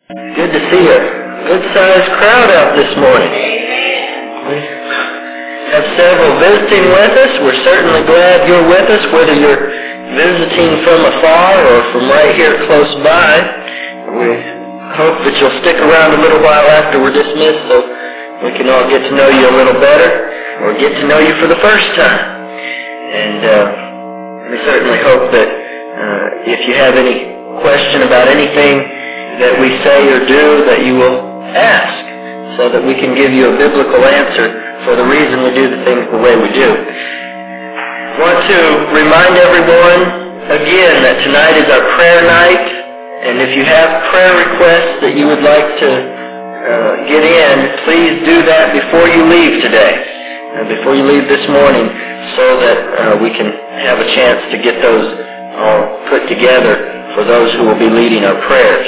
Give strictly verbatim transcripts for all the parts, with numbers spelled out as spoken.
Good to see a good-sized crowd out this morning. We have several visiting with us. We're certainly glad you're with us, whether you're visiting from afar or from right here close by. We hope that you'll stick around a little while after we're dismissed so we can all get to know you a little better or get to know you for the first time. And uh, we certainly hope that uh, if you have any question about anything that we say or do, that you will ask so that we can give you a biblical answer for the reason we do the things the way we do. I want to remind everyone again that tonight is our prayer night, and if you have prayer requests that you would like to uh, get in, please do that before you leave today, uh, before you leave this morning, so that uh, we can have a chance to get those all put together for those who will be leading our prayers.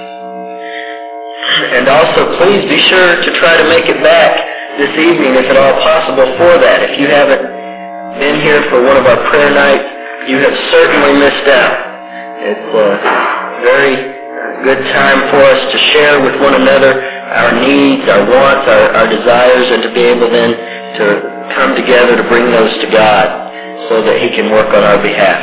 And also, please be sure to try to make it back this evening, if at all possible, for that. If you haven't been here for one of our prayer nights, you have certainly missed out. It's a very good time for us to share with one another our needs, our wants, our, our desires, and to be able then to come together to bring those to God so that He can work on our behalf.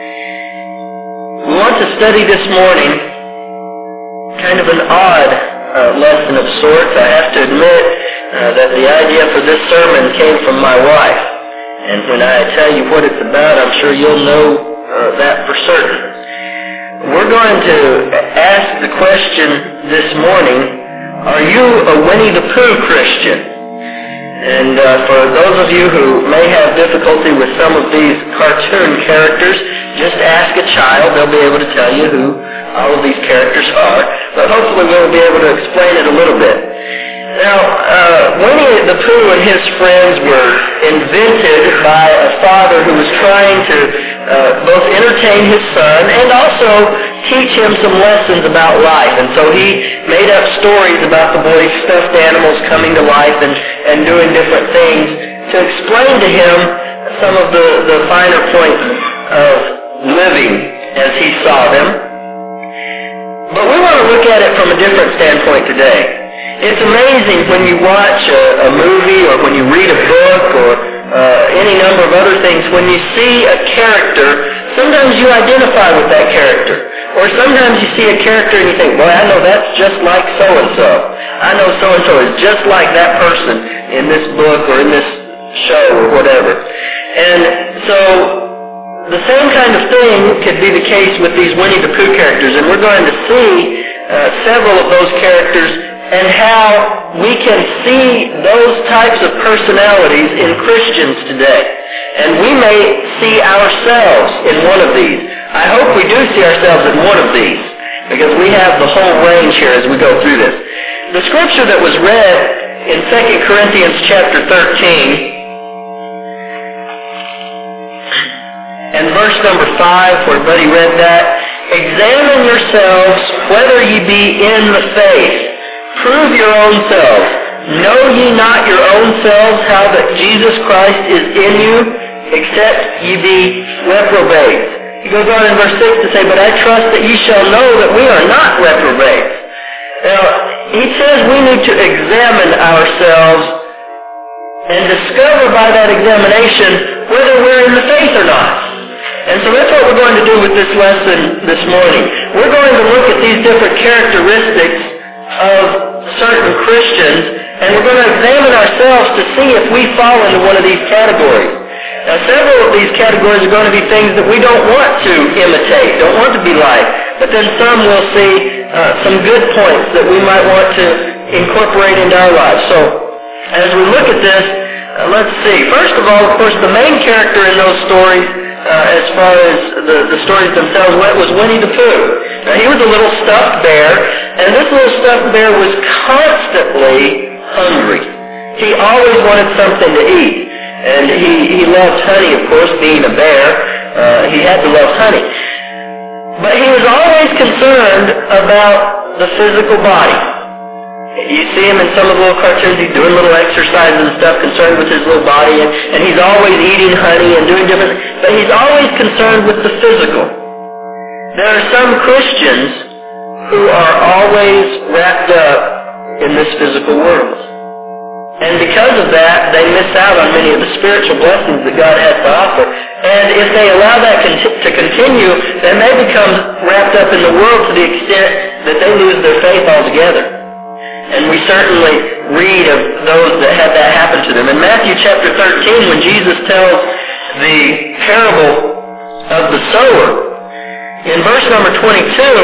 We want to study this morning kind of an odd uh, lesson of sorts. I have to admit uh, that the idea for this sermon came from my wife. And when I tell you what it's about, I'm sure you'll know uh, that for certain. We're going to ask the question this morning, are you a Winnie the Pooh Christian? And uh, for those of you who may have difficulty with some of these cartoon characters, just ask a child. They'll be able to tell you who all of these characters are. But hopefully we'll be able to explain it a little bit. Now, uh, Winnie the Pooh and his friends were invented by a father who was trying to uh, both entertain his son and also teach him some lessons about life. And so he made up stories about the boy's stuffed animals coming to life and, and doing different things to explain to him some of the, the finer points of living as he saw them. But we want to look at it from a different standpoint today. It's amazing when you watch a, a movie or when you read a book or uh, any number of other things, when you see a character, sometimes you identify with that character. Or sometimes you see a character and you think, boy, I know that's just like so-and-so. I know so-and-so is just like that person in this book or in this show or whatever. And so the same kind of thing could be the case with these Winnie the Pooh characters. And we're going to see uh, several of those characters and how we can see those types of personalities in Christians today. And we may see ourselves in one of these. I hope we do see ourselves in one of these, because we have the whole range here as we go through this. The scripture that was read in Second Corinthians chapter thirteen, and verse number five, where Buddy read that, examine yourselves whether ye be in the faith. Prove your own selves. Know ye not your own selves how that Jesus Christ is in you, except ye be reprobates. He goes on in verse six to say, but I trust that ye shall know that we are not reprobates. Now, he says we need to examine ourselves and discover by that examination whether we're in the faith or not. And so that's what we're going to do with this lesson this morning. We're going to look at these different characteristics of certain Christians, and we're going to examine ourselves to see if we fall into one of these categories. Now, several of these categories are going to be things that we don't want to imitate, don't want to be like, but then some we'll see uh, some good points that we might want to incorporate into our lives. So, as we look at this, uh, let's see. First of all, of course, the main character in those stories, Uh, as far as the, the stories themselves went, was Winnie the Pooh. Now, he was a little stuffed bear, and this little stuffed bear was constantly hungry. He always wanted something to eat. And he, he loved honey, of course, being a bear. Uh, he had to love honey. But he was always concerned about the physical body. You see him in some of the little cartoons, he's doing little exercises and stuff, concerned with his little body, and, and he's always eating honey and doing different, but he's always concerned with the physical. There are some Christians who are always in this physical world. And because of that, they miss out on many of the spiritual blessings that God has to offer. And if they allow that con- to continue, they may become wrapped up in the world to the extent that they lose their faith altogether. And we certainly read of those that had that happen to them. In Matthew chapter thirteen, when Jesus tells the parable of the sower, in verse number twenty-two,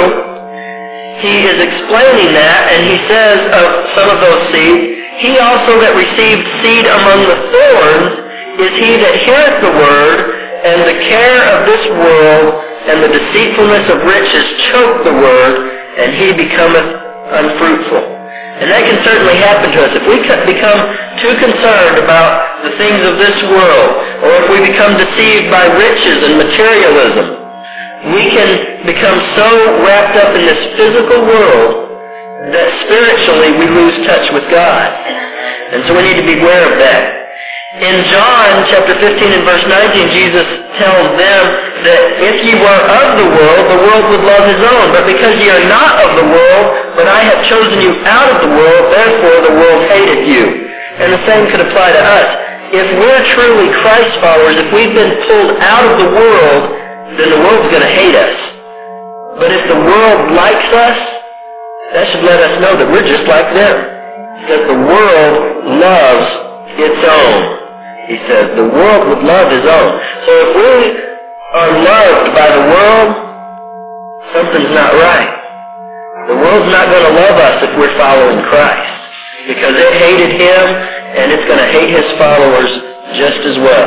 he is explaining that, and he says of some of those seeds, he also that received seed among the thorns is he that heareth the word, and the care of this world and the deceitfulness of riches choke the word, and he becometh unfruitful. And that can certainly happen to us. If we become too concerned about the things of this world, or if we become deceived by riches and materialism, we can become so wrapped up in this physical world that spiritually we lose touch with God. And so we need to beware of that. In John chapter fifteen and verse nineteen, Jesus tells them that if ye were of the world, the world would love his own. But because ye are not of the world, but I have chosen you out of the world, therefore the world hated you. And the same could apply to us. If we're truly Christ followers, if we've been pulled out of the world, then the world's going to hate us. But if the world likes us, that should let us know that we're just like them. Because the world loves its own. He says the world would love his own. So if we are loved by the world, something's not right. The world's not going to love us if we're following Christ. Because it hated him, and it's going to hate his followers just as well.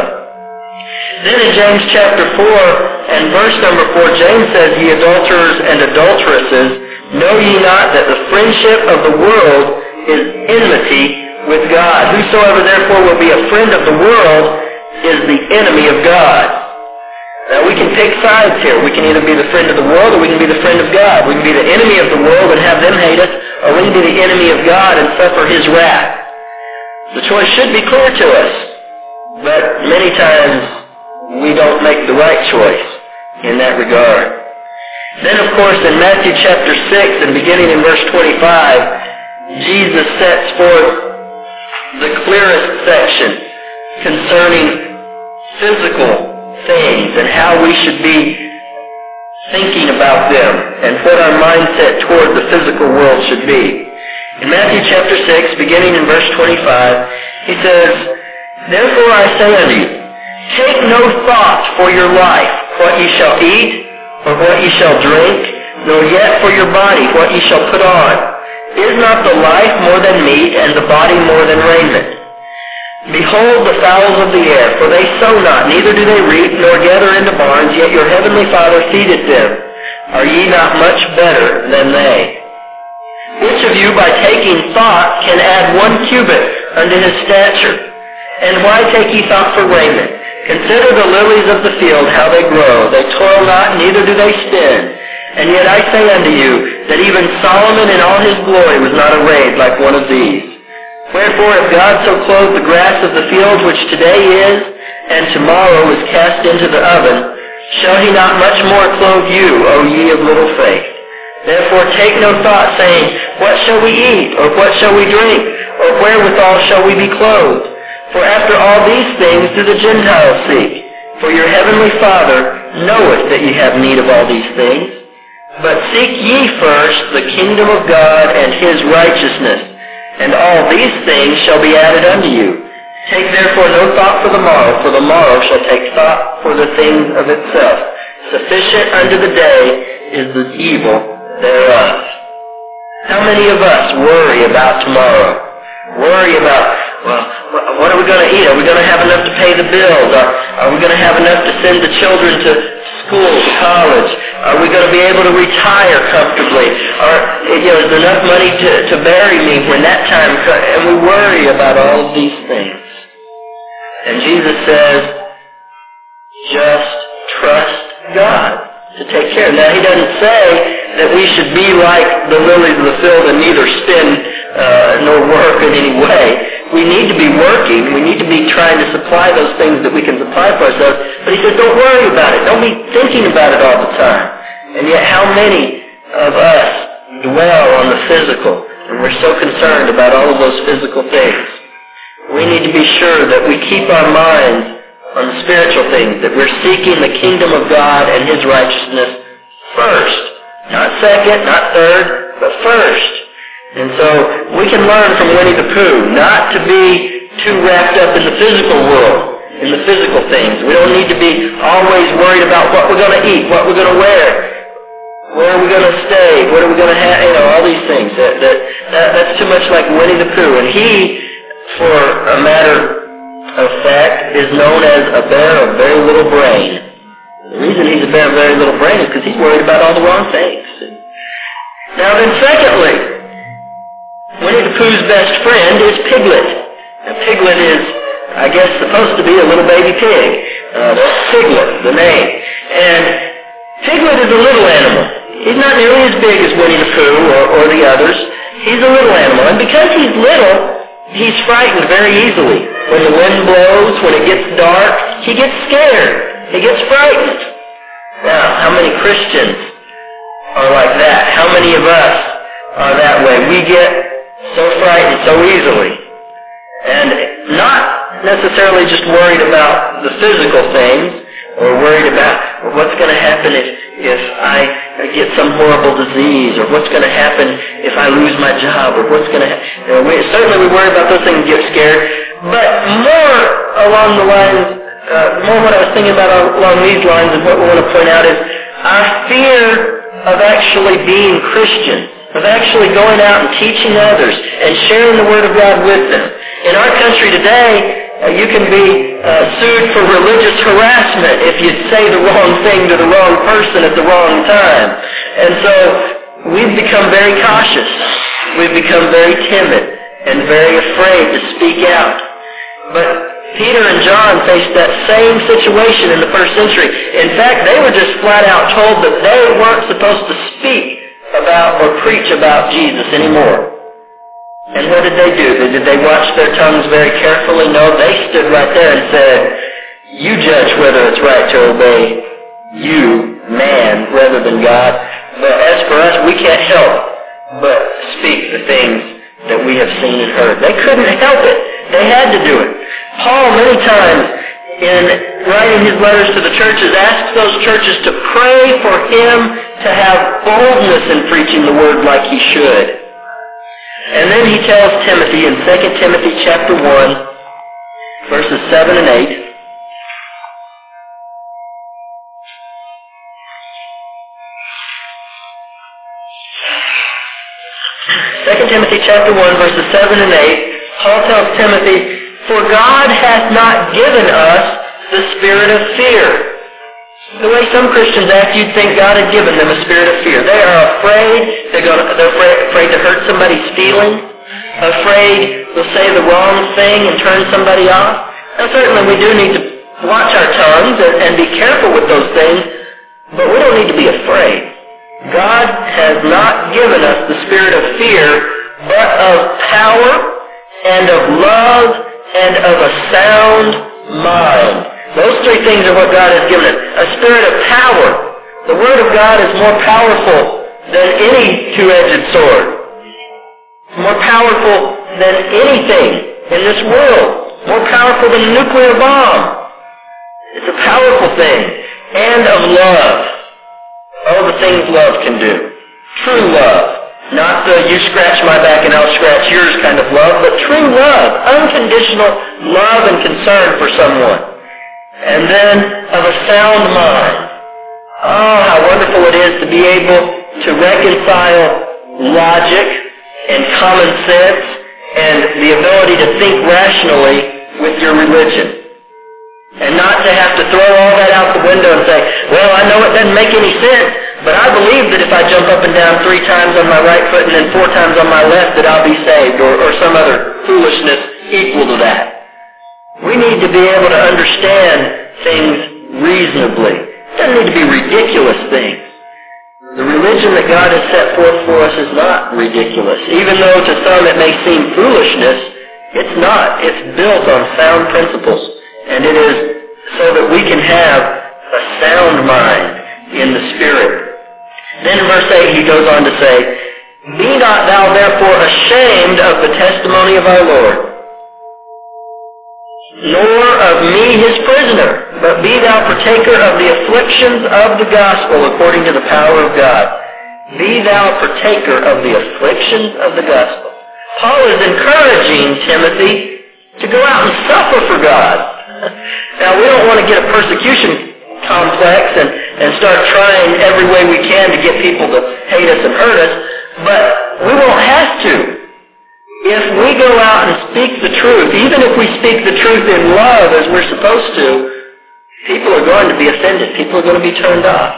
Then in James chapter four and verse number four, James says, Ye adulterers and adulteresses, know ye not that the friendship of the world is enmity with God? Whosoever therefore will be a friend of the world is the enemy of God. Now we can take sides here. We can either be the friend of the world or we can be the friend of God. We can be the enemy of the world and have them hate us, or we can be the enemy of God and suffer his wrath. The choice should be clear to us, but many times we don't make the right choice in that regard. Then, of course, in Matthew chapter six and beginning in verse twenty-five, Jesus sets forth the clearest section concerning physical things and how we should be thinking about them and what our mindset toward the physical world should be. In Matthew chapter six, beginning in verse twenty-five, he says, Therefore I say unto you, take no thought for your life, what ye shall eat, or what ye shall drink, nor yet for your body, what ye shall put on. Is not the life more than meat, and the body more than raiment? Behold the fowls of the air, for they sow not, neither do they reap, nor gather into barns, yet your heavenly Father feedeth them. Are ye not much better than they? Which of you by taking thought can add one cubit unto his stature? And why take ye thought for raiment? Consider the lilies of the field, how they grow. They toil not, neither do they spin. And yet I say unto you, that even Solomon in all his glory was not arrayed like one of these. Wherefore, if God so clothe the grass of the field, which today is, and tomorrow is cast into the oven, shall he not much more clothe you, O ye of little faith? Therefore take no thought, saying, What shall we eat, or what shall we drink, or wherewithal shall we be clothed? For after all these things do the Gentiles seek. For your heavenly Father knoweth that ye have need of all these things. But seek ye first the kingdom of God and his righteousness, and all these things shall be added unto you. Take therefore no thought for the morrow, for the morrow shall take thought for the things of itself. Sufficient unto the day is the evil thereof. How many of us worry about tomorrow? Worry about, well, what are we going to eat? Are we going to have enough to pay the bills? Are, are we going to have enough to send the children to school, to college? Are we going to be able to retire comfortably? Are, you know, is there enough money to, to bury me when that time comes? And we worry about all of these things. And Jesus says, just trust God to take care. Now, he doesn't say that we should be like the lilies of the field and neither spin uh, nor work in any way. We need to be working. We need to be trying to supply those things that we can supply for ourselves. But he says, don't worry about it. Don't be thinking about it all the time. And yet, how many of us dwell on the physical, and we're so concerned about all of those physical things. We need to be sure that we keep our minds on the spiritual things, that we're seeking the kingdom of God and His righteousness first. Not second, not third, but first. And so we can learn from Winnie the Pooh not to be too wrapped up in the physical world, in the physical things. We don't need to be always worried about what we're going to eat, what we're going to wear, where are we going to stay, what are we going to have, you know, all these things. That, that, that That's too much like Winnie the Pooh. And he, for a matter of fact, is known as a bear of very little brain. The reason he's a bear of very little brain is because he's worried about all the wrong things. Now then, secondly, Winnie the Pooh's best friend is Piglet. Now, Piglet is, I guess, supposed to be a little baby pig. Uh, that's Piglet, the name. And Piglet is a little animal. He's not nearly as big as Winnie the Pooh or, or the others. He's a little animal. And because he's little, he's frightened very easily. When the wind blows, when it gets dark, he gets scared. He gets frightened. Now, how many Christians are like that? How many of us are that way? We get so frightened so easily. And not necessarily just worried about the physical things, or worried about what's going to happen if, if I get some horrible disease, or what's going to happen if I lose my job, or what's going to happen. You know, we, certainly we worry about those things and get scared, but more along the lines, uh, more what I was thinking about along these lines and what we want to point out is our fear of actually being Christian, of actually going out and teaching others and sharing the Word of God with them. In our country today, uh, you can be uh, sued for religious harassment if you say the wrong thing to the wrong person at the wrong time. And so we've become very cautious. We've become very timid and very afraid to speak out. But Peter and John faced that same situation in the first century. In fact, they were just flat out told that they weren't supposed to speak about or preach about Jesus anymore. And what did they do? Did they watch their tongues very carefully? No, they stood right there and said, you judge whether it's right to obey you, man, rather than God. But as for us, we can't help but speak the things that we have seen and heard. They couldn't help it. They had to do it. Paul, many times in writing his letters to the churches, asks those churches to pray for him to have boldness in preaching the word like he should. And then he tells Timothy in Second Timothy chapter one, verses seven and eight, Second Timothy chapter one, verses seven and eight, Paul tells Timothy, for God hath not given us the spirit of fear. The way some Christians act, you'd think God had given them a spirit of fear. They are afraid. They're, going to, they're afraid, afraid to hurt somebody's feelings. Afraid they'll say the wrong thing and turn somebody off. Now, certainly we do need to watch our tongues and, and be careful with those things, but we don't need to be afraid. God has not given us the spirit of fear, but of power and of love and of a sound mind. Those three things are what God has given us. A spirit of power. The Word of God is more powerful than any two-edged sword. More powerful than anything in this world. More powerful than a nuclear bomb. It's a powerful thing. And of love. Oh, the things love can do. True love. Not the you scratch my back and I'll scratch yours kind of love, but true love. Unconditional love and concern for someone. And then of a sound mind. Oh, how wonderful it is to be able to reconcile logic and common sense and the ability to think rationally with your religion. And not to have to throw all that out the window and say, well, I know it doesn't make any sense, but I believe that if I jump up and down three times on my right foot and then four times on my left that I'll be saved, or, or some other foolishness equal to that. We need to be able to understand things reasonably. It doesn't need to be ridiculous things. The religion that God has set forth for us is not ridiculous. Even though to some it may seem foolishness, it's not. It's built on sound principles. And it is so that we can have a sound mind in the Spirit. Then in verse eight he goes on to say, Be not thou therefore ashamed of the testimony of our Lord, nor of me his prisoner, but be thou partaker of the afflictions of the gospel according to the power of God. Be thou partaker of the afflictions of the gospel. Paul is encouraging Timothy to go out and suffer for God. Now, we don't want to get a persecution complex and, and start trying every way we can to get people to hate us and hurt us, but we won't have to. If we go out and speak the truth, even if we speak the truth in love as we're supposed to, people are going to be offended. People are going to be turned off.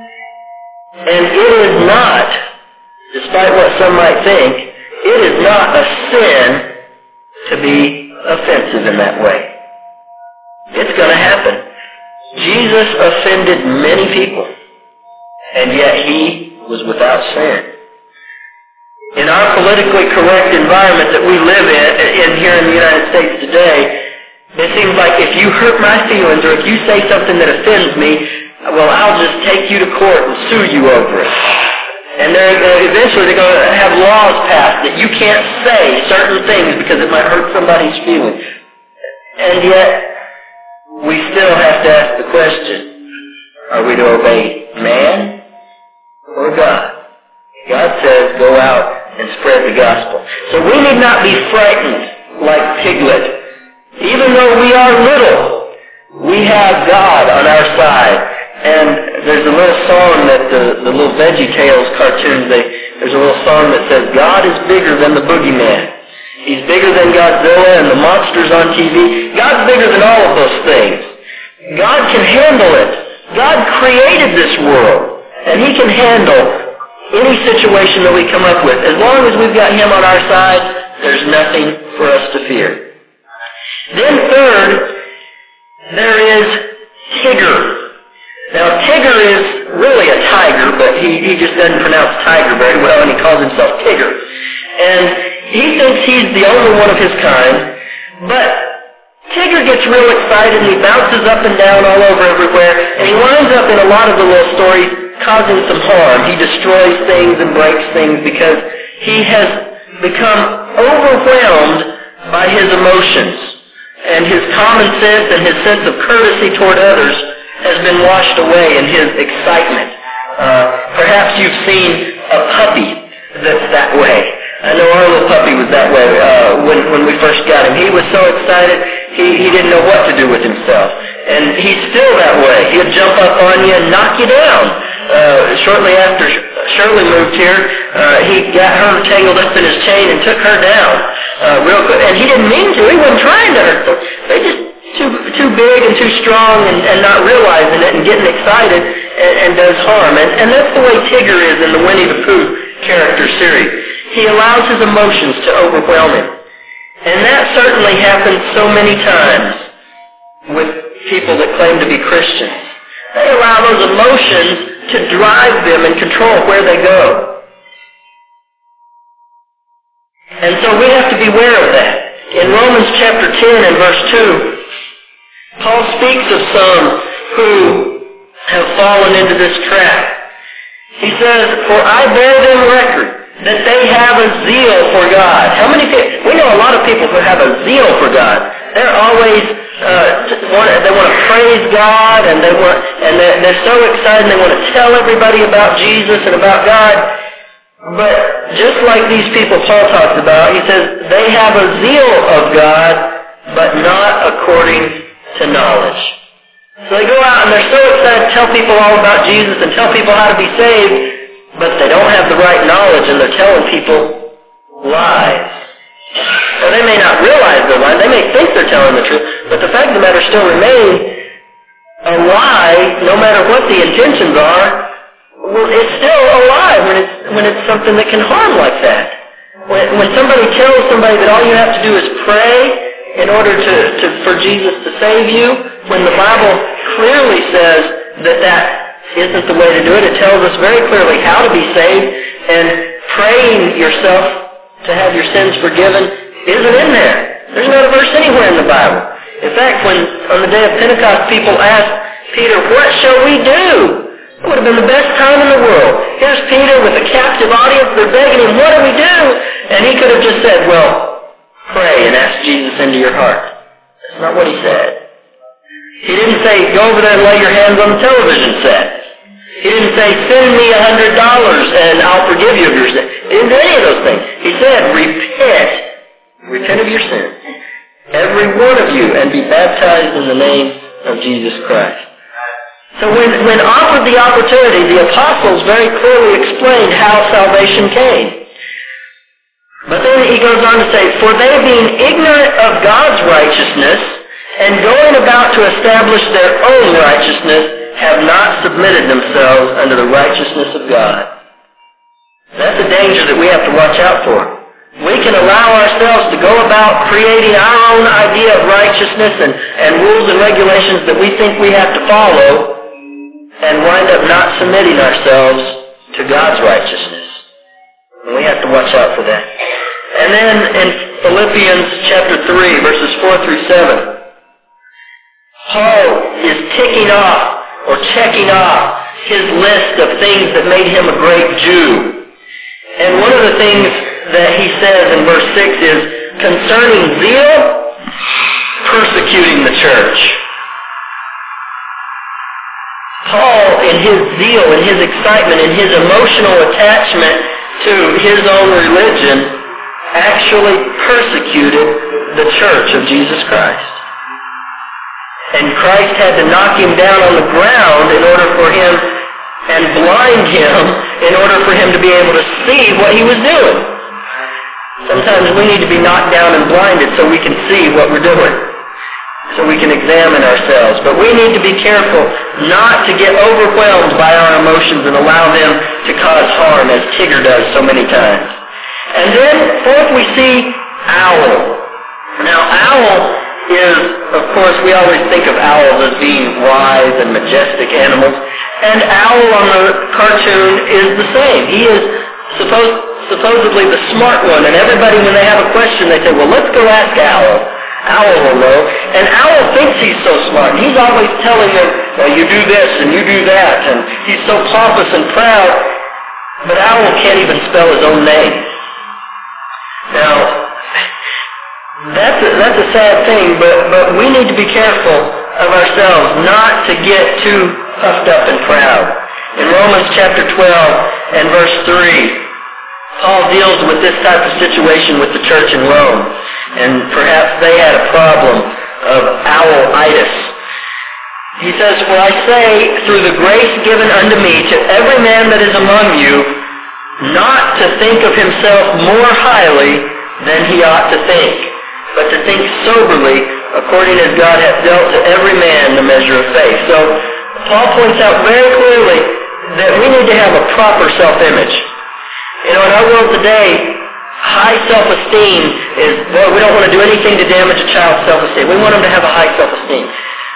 And it is not, despite what some might think, it is not a sin to be offensive in that way. It's going to happen. Jesus offended many people, and yet he was without sin. In our politically correct environment that we live in, in here in the United States today, it seems like if you hurt my feelings or if you say something that offends me, well, I'll just take you to court and sue you over it. And they're, uh, eventually they're going to have laws passed that you can't say certain things because it might hurt somebody's feelings. And yet, we still have to ask the question, are we to obey man or God? God says, go out and spread the gospel. So we need not be frightened like Piglet. Even though we are little, we have God on our side. And there's a little song that the, the little Veggie Tales cartoons, they, there's a little song that says, God is bigger than the boogeyman. He's bigger than Godzilla and the monsters on T V. God's bigger than all of those things. God can handle it. God created this world, and he can handle any situation that we come up with. As long as we've got him on our side, there's nothing for us to fear. Then third, there is Tigger. Now Tigger is really a tiger, but he, he just doesn't pronounce tiger very well, and he calls himself Tigger. And he thinks he's the only one of his kind, but Tigger gets real excited and he bounces up and down all over everywhere, and he winds up in a lot of the little stories causing some harm. He destroys things and breaks things because he has become overwhelmed by his emotions, and his common sense and his sense of courtesy toward others has been washed away in his excitement. Uh, perhaps you've seen a puppy that's that way. I know our little puppy was that way uh, when, when we first got him. He was so excited, he, he didn't know what to do with himself. And he's still that way. He'll jump up on you and knock you down. Uh, shortly after Shirley moved here, uh, he got her tangled up in his chain and took her down uh, real quick. And he didn't mean to. He wasn't trying to hurt them. They just too too big and too strong and, and not realizing it and getting excited and, and does harm. And, and that's the way Tigger is in the Winnie the Pooh character series. He allows his emotions to overwhelm him. And that certainly happens so many times with people that claim to be Christians. They allow those emotions to drive them and control where they go. And so we have to beware of that. In Romans chapter ten and verse two, Paul speaks of some who have fallen into this trap. He says, for I bear them record that they have a zeal for God. How many people? We know a lot of people who have a zeal for God. They're always uh, want, they want to praise God, and they want, and they're, they're so excited. They want to tell everybody about Jesus and about God. But just like these people Paul talks about, he says they have a zeal of God, but not according to knowledge. So they go out and they're so excited to tell people all about Jesus and tell people how to be saved. But they don't have the right knowledge, and they're telling people lies. So they may not realize they're lying. They may think they're telling the truth, but the fact of the matter still remains, a lie, no matter what the intentions are, well, it's still a lie when it's, when it's something that can harm like that. When, when somebody tells somebody that all you have to do is pray in order to, to for Jesus to save you, when the Bible clearly says that that isn't the way to do it. It tells us very clearly how to be saved, and praying yourself to have your sins forgiven isn't in there. There's not a verse anywhere in the Bible. In fact, when on the day of Pentecost people asked Peter, what shall we do? It would have been the best time in the world. Here's Peter with a captive audience. They're begging him, what do we do? And he could have just said, well, pray and ask Jesus into your heart. That's not what he said. He didn't say, go over there and lay your hands on the television set. He didn't say, send me a hundred dollars and I'll forgive you of your sin. He didn't do any of those things. He said, repent. Repent of your sins. Every one of you, and be baptized in the name of Jesus Christ. So when, when offered the opportunity, the apostles very clearly explained how salvation came. But then he goes on to say, for they being ignorant of God's righteousness and going about to establish their own righteousness, have not submitted themselves unto the righteousness of God. That's a danger that we have to watch out for. We can allow ourselves to go about creating our own idea of righteousness and, and rules and regulations that we think we have to follow, and wind up not submitting ourselves to God's righteousness. And we have to watch out for that. And then in Philippians chapter three, verses four through seven, Paul is ticking off or checking off his list of things that made him a great Jew. And one of the things that he says in verse six is, concerning zeal, persecuting the church. Paul, in his zeal, in his excitement, in his emotional attachment to his own religion, actually persecuted the church of Jesus Christ. And Christ had to knock him down on the ground in order for him, and blind him, in order for him to be able to see what he was doing. Sometimes we need to be knocked down and blinded so we can see what we're doing, so we can examine ourselves. But we need to be careful not to get overwhelmed by our emotions and allow them to cause harm, as Tigger does so many times. And then, fourth, we see owl. Now, owl is, of course, we always think of owls as being wise and majestic animals. And Owl on the cartoon is the same. He is supposed, supposedly the smart one. And everybody, when they have a question, they say, well, let's go ask Owl. Owl will know. And Owl thinks he's so smart. And he's always telling them, well, you do this and you do that. And he's so pompous and proud. But Owl can't even spell his own name. Now, that's a, that's a sad thing, but, but we need to be careful of ourselves not to get too puffed up and proud. In Romans chapter twelve and verse three, Paul deals with this type of situation with the church in Rome. And perhaps they had a problem of owl-itis. He says, for I say, through the grace given unto me to every man that is among you, not to think of himself more highly than he ought to think, but to think soberly, according as God hath dealt to every man the measure of faith. So, Paul points out very clearly that we need to have a proper self-image. You know, in our world today, high self-esteem is, well, we don't want to do anything to damage a child's self-esteem. We want them to have a high self-esteem.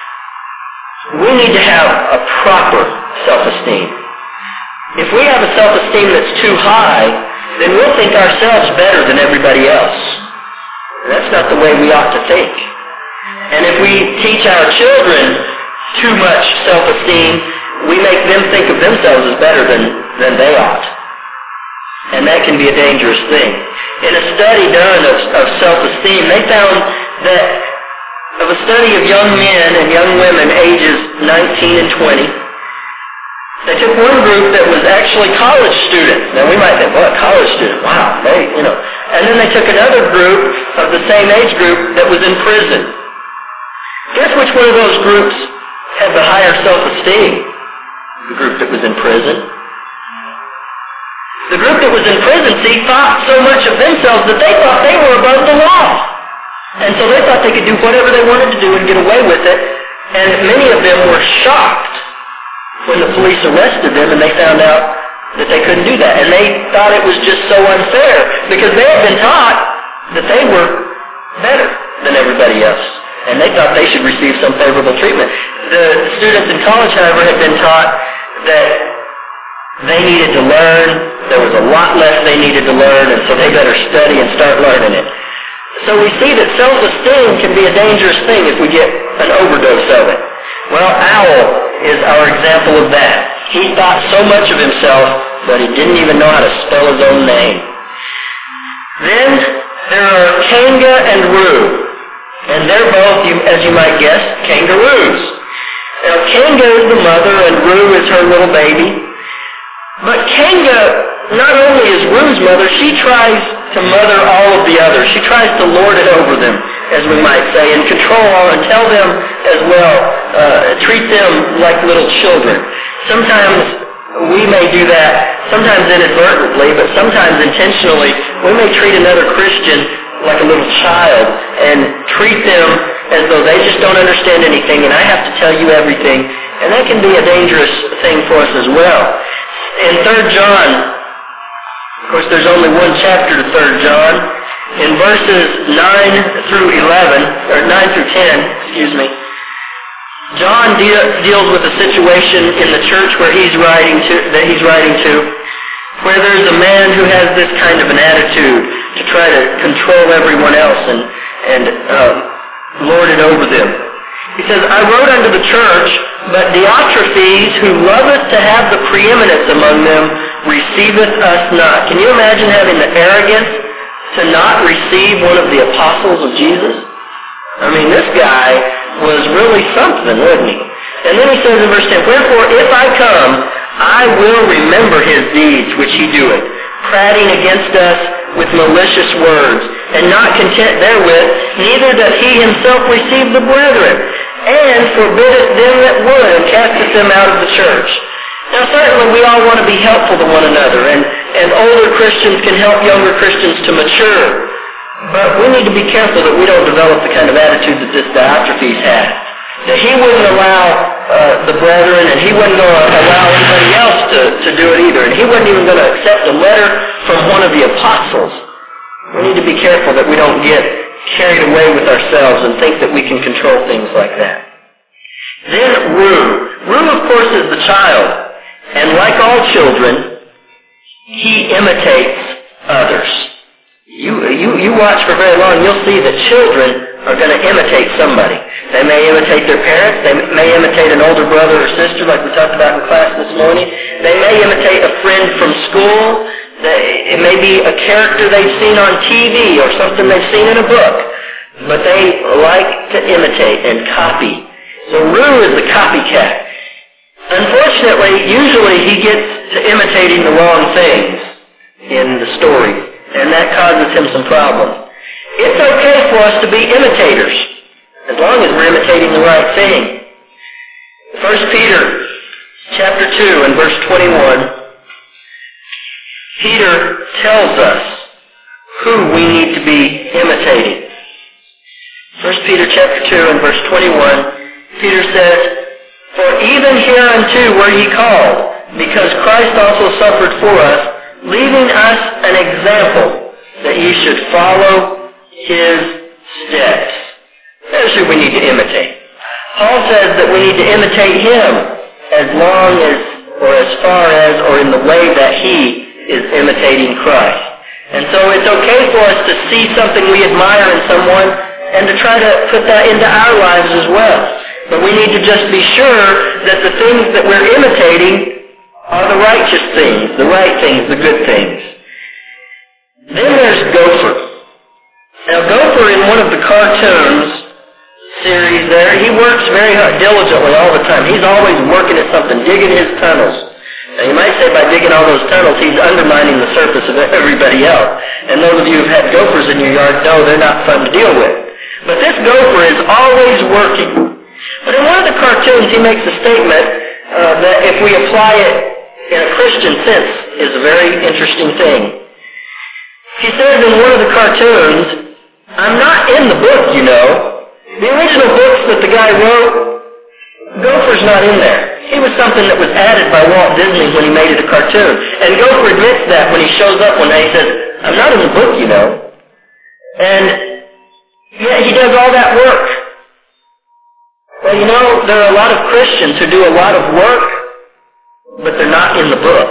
We need to have a proper self-esteem. If we have a self-esteem that's too high, then we'll think ourselves better than everybody else. That's not the way we ought to think. And if we teach our children too much self-esteem, we make them think of themselves as better than, than they ought. And that can be a dangerous thing. In a study done of, of self-esteem, they found that of a study of young men and young women ages nineteen and twenty, they took one group that was actually college students. Now we might think, what, college student? Wow, they, you know. And then they took another group of the same age group that was in prison. Guess which one of those groups had the higher self-esteem? The group that was in prison. The group that was in prison, see, thought so much of themselves that they thought they were above the law. And so they thought they could do whatever they wanted to do and get away with it. And many of them were shocked when the police arrested them and they found out that they couldn't do that. And they thought it was just so unfair because they had been taught that they were better than everybody else. And they thought they should receive some favorable treatment. The students in college, however, had been taught that they needed to learn. There was a lot less they needed to learn, and so they better study and start learning it. So we see that self-esteem can be a dangerous thing if we get an overdose of it. Well, Owl is our example of that. He thought so much of himself that he didn't even know how to spell his own name. Then there are Kanga and Roo. And they're both, as you might guess, kangaroos. Now, Kanga is the mother and Roo is her little baby. But Kanga, not only is Roo's mother, she tries to mother all of the others. She tries to lord it over them, as we might say, and control all and tell them as well, uh, treat them like little children. Sometimes we may do that, sometimes inadvertently, but sometimes intentionally. We may treat another Christian like a little child and treat them as though they just don't understand anything and I have to tell you everything. And that can be a dangerous thing for us as well. In Third John, of course there's only one chapter to Third John, in verses nine through eleven, or nine through ten, excuse me, John de- deals with a situation in the church where he's writing to, that he's writing to, where there's a man who has this kind of an attitude to try to control everyone else and, and um, lord it over them. He says, I wrote unto the church, but Diotrephes, who loveth to have the preeminence among them, receiveth us not. Can you imagine having the arrogance to not receive one of the apostles of Jesus? I mean, this guy was really something, wasn't he? And then he says in verse ten, Wherefore, if I come, I will remember his deeds which he doeth, prating against us with malicious words, and not content therewith, neither doth he himself receive the brethren, and forbiddeth them that would, and casteth them out of the church. Now certainly we all want to be helpful to one another, and, and older Christians can help younger Christians to mature. But we need to be careful that we don't develop the kind of attitude that this Diotrephes had. That he wouldn't allow uh, the brethren, and he wasn't going to allow anybody else to, to do it either. And he wasn't even going to accept a letter from one of the apostles. We need to be careful that we don't get carried away with ourselves and think that we can control things like that. Then Roo. Roo, of course, is the child. And like all children, he imitates others. You, you, you watch for very long, you'll see that children are going to imitate somebody. They may imitate their parents. They may imitate an older brother or sister like we talked about in class this morning. They may imitate a friend from school. They, it may be a character they've seen on T V or something they've seen in a book. But they like to imitate and copy. So Roo is the copycat. Unfortunately, usually he gets to imitating the wrong things in the story, and that causes him some problems. It's okay for us to be imitators, as long as we're imitating the right thing. First Peter chapter two and verse twenty-one, Peter tells us who we need to be imitating. First Peter chapter two and verse twenty-one, Peter says, For even hereunto were ye called, because Christ also suffered for us, leaving us an example, that ye should follow his steps. That's who we need to imitate. Paul says that we need to imitate him as long as, or as far as, or in the way that he is imitating Christ. And so it's okay for us to see something we admire in someone and to try to put that into our lives as well. But we need to just be sure that the things that we're imitating are the righteous things, the right things, the good things. Then there's Gopher. Now, Gopher, in one of the cartoons series there, he works very hard, diligently all the time. He's always working at something, digging his tunnels. Now, you might say by digging all those tunnels, he's undermining the surface of everybody else. And those of you who've had gophers in your yard know they're not fun to deal with. But this gopher is always working. But in one of the cartoons, he makes a statement uh, that if we apply it in a Christian sense is a very interesting thing. He says in one of the cartoons, I'm not in the book, you know. The original books that the guy wrote, Gopher's not in there. He was something that was added by Walt Disney when he made it a cartoon. And Gopher admits that when he shows up one day. He says, I'm not in the book, you know. And yet he does all that work. Well, you know, there are a lot of Christians who do a lot of work, but they're not in the book.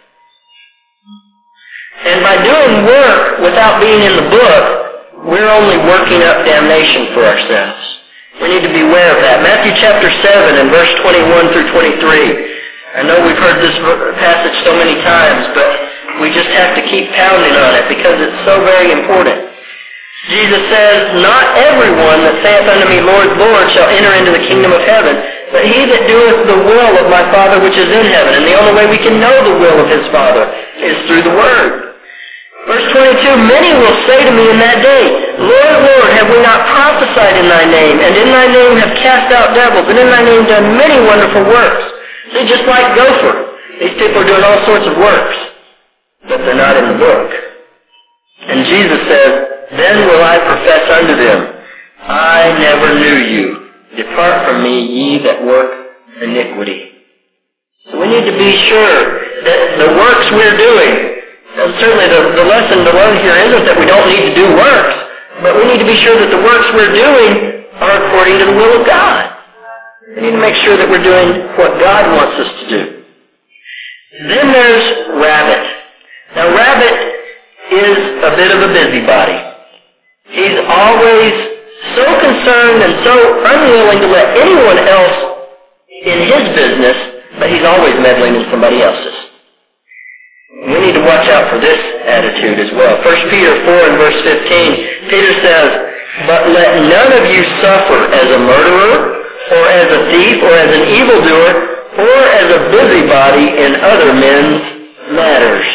And by doing work without being in the book, we're only working up damnation for ourselves. We need to be aware of that. Matthew chapter seven and verse twenty-one through twenty-three. I know we've heard this passage so many times, but we just have to keep pounding on it because it's so very important. Jesus says, "Not everyone that saith unto me, Lord, Lord, shall enter into the kingdom of heaven, but he that doeth the will of my Father which is in heaven." And the only way we can know the will of his Father is through the Word. Verse twenty-two, "Many will say to me in that day, Lord, Lord, have we not prophesied in thy name, and in thy name have cast out devils, and in thy name done many wonderful works?" See, just like Gopher, these people are doing all sorts of works, but they're not in the book. And Jesus says, "Then will I profess unto them, I never knew you. Depart from me, ye that work iniquity." So we need to be sure that the works we're doing, and certainly the, the lesson to learn here isn't that we don't need to do works, but we need to be sure that the works we're doing are according to the will of God. We need to make sure that we're doing what God wants us to do. Then there's Rabbit. Now Rabbit is a bit of a busybody. He's always so concerned and so unwilling to let anyone else in his business, but he's always meddling in somebody else's. We need to watch out for this attitude as well. First Peter four and verse fifteen, Peter says, "But let none of you suffer as a murderer, or as a thief, or as an evildoer, or as a busybody in other men's matters."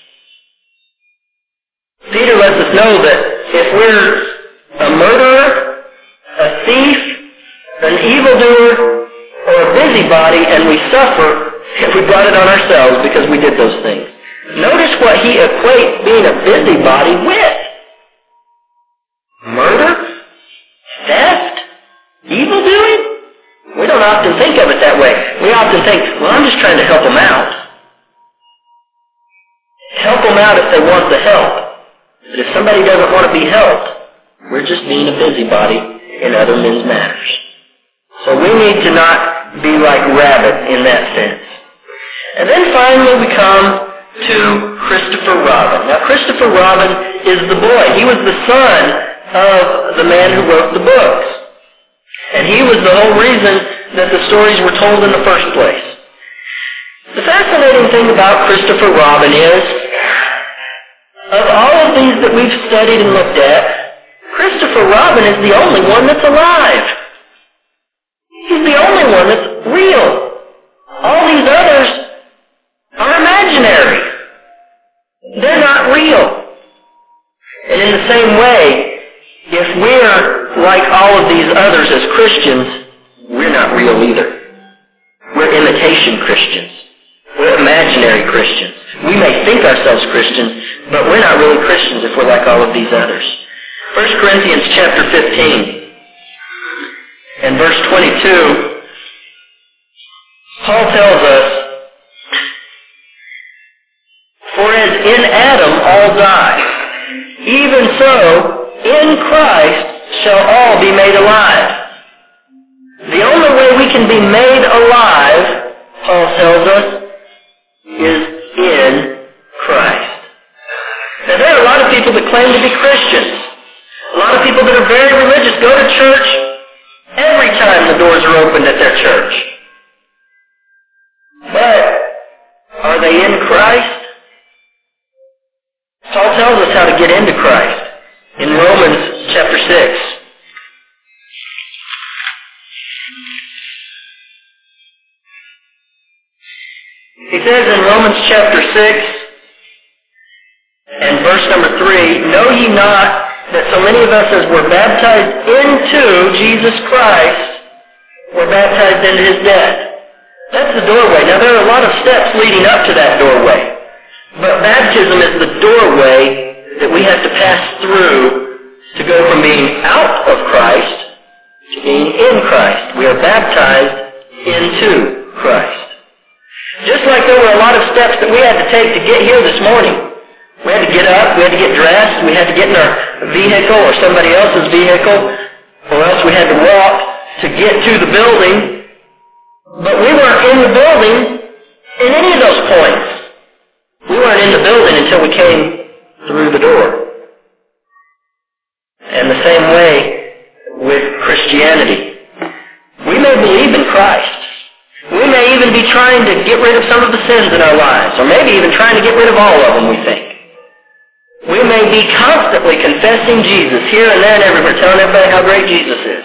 Peter lets us know that if we're a murderer, a thief, an evildoer, or a busybody, and we suffer, if we brought it on ourselves because we did those things. Notice what he equates being a busybody with. Murder? Theft? Evildoing? We don't often think of it that way. We often think, well, I'm just trying to help them out. Help them out if they want the help. But if somebody doesn't want to be helped, we're just being a busybody in other men's matters. So we need to not be like Rabbit in that sense. And then finally we come to Christopher Robin. Now Christopher Robin is the boy. He was the son of the man who wrote the books. And he was the whole reason that the stories were told in the first place. The fascinating thing about Christopher Robin is, of all of these that we've studied and looked at, Christopher Robin is the only one that's alive. He's the only one that's real. All these others are imaginary. They're not real. And in the same way, if we're like all of these others as Christians, we're not real either. We're imitation Christians. We're imaginary Christians. We may think ourselves Christians, but we're not really Christians if we're like all of these others. First Corinthians chapter fifteen and verse twenty-two, Paul tells us, "For as in Adam all die, even so in Christ shall all be made alive." The only way we can be made alive, Paul tells us, is in Christ. Now there are a lot of people that claim to be Christians. A lot of people that are very religious go to church every time the doors are opened at their church. But are they in Christ? Paul tells us how to get into Christ in Romans chapter six. He says in Romans chapter six and verse number three, "Know ye not that so many of us as were baptized into Jesus Christ were baptized into his death?" That's the doorway. Now there are a lot of steps leading up to that doorway. But baptism is the doorway that we have to pass through to go from being out of Christ to being in Christ. We are baptized into Christ. Just like there were a lot of steps that we had to take to get here this morning. We had to get up, we had to get dressed, we had to get in our vehicle or somebody else's vehicle, or else we had to walk to get to the building. But we weren't in the building in any of those points. We weren't in the building until we came through the door. And the same way with Christianity. We may believe in Christ. We may even even be trying to get rid of some of the sins in our lives, or maybe even trying to get rid of all of them, we think. We may be constantly confessing Jesus here and there and everywhere, telling everybody how great Jesus is.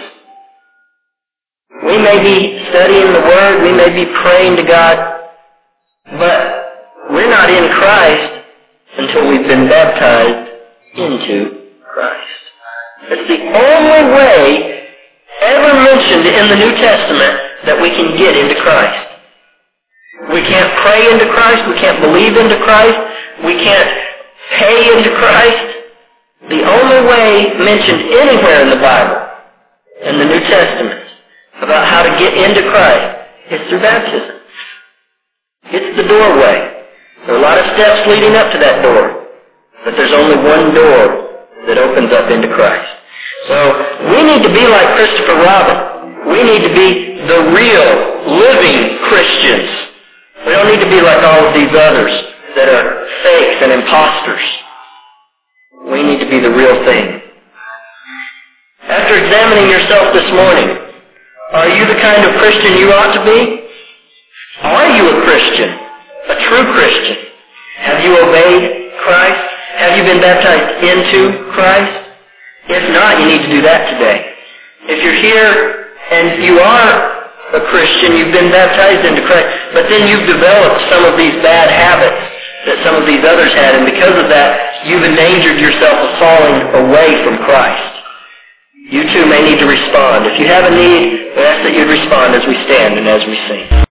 We may be studying the Word, we may be praying to God, but we're not in Christ until we've been baptized into Christ. It's the only way ever mentioned in the New Testament that we can get into Christ. We can't pray into Christ, we can't believe into Christ, we can't pay into Christ. The only way mentioned anywhere in the Bible, in the New Testament, about how to get into Christ is through baptism. It's the doorway. There are a lot of steps leading up to that door, but there's only one door that opens up into Christ. So we need to be like Christopher Robin. We need to be the real, living Christians. We don't need to be like all of these others that are fakes and imposters. We need to be the real thing. After examining yourself this morning, are you the kind of Christian you ought to be? Are you a Christian? A true Christian? Have you obeyed Christ? Have you been baptized into Christ? If not, you need to do that today. If you're here and you are a Christian, you've been baptized into Christ, but then you've developed some of these bad habits that some of these others had, and because of that, you've endangered yourself of falling away from Christ. You too may need to respond. If you have a need, we ask that you'd respond as we stand and as we sing.